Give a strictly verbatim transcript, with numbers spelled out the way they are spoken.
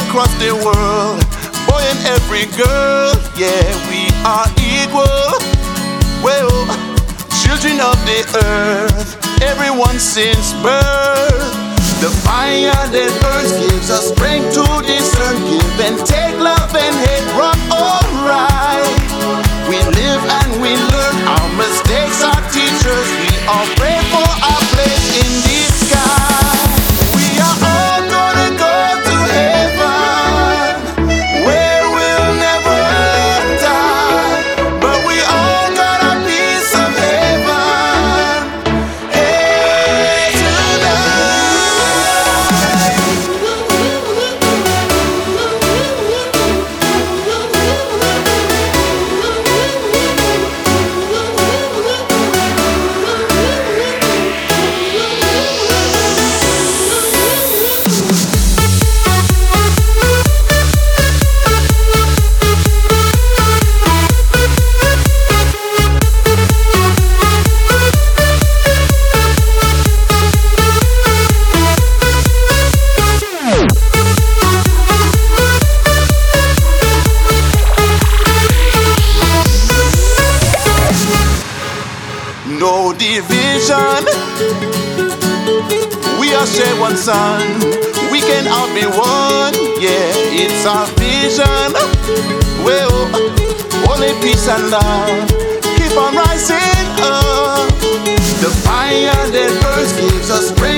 across the world, boy and every girl, yeah, we are equal. Well, children of the earth, everyone since birth. The fire that burns gives us strength to discern, give and take, love and hate, run alright. We live and we learn, our mistakes are teachers. We all pray for our place in the sky. We are all gonna go to heaven, where we'll never die. But we all got a piece of heaven, hey, no division. We are share one sun. We can all be one. Yeah, it's our vision. Well, only peace and love. Keep on rising up. The fire that burns gives us strength.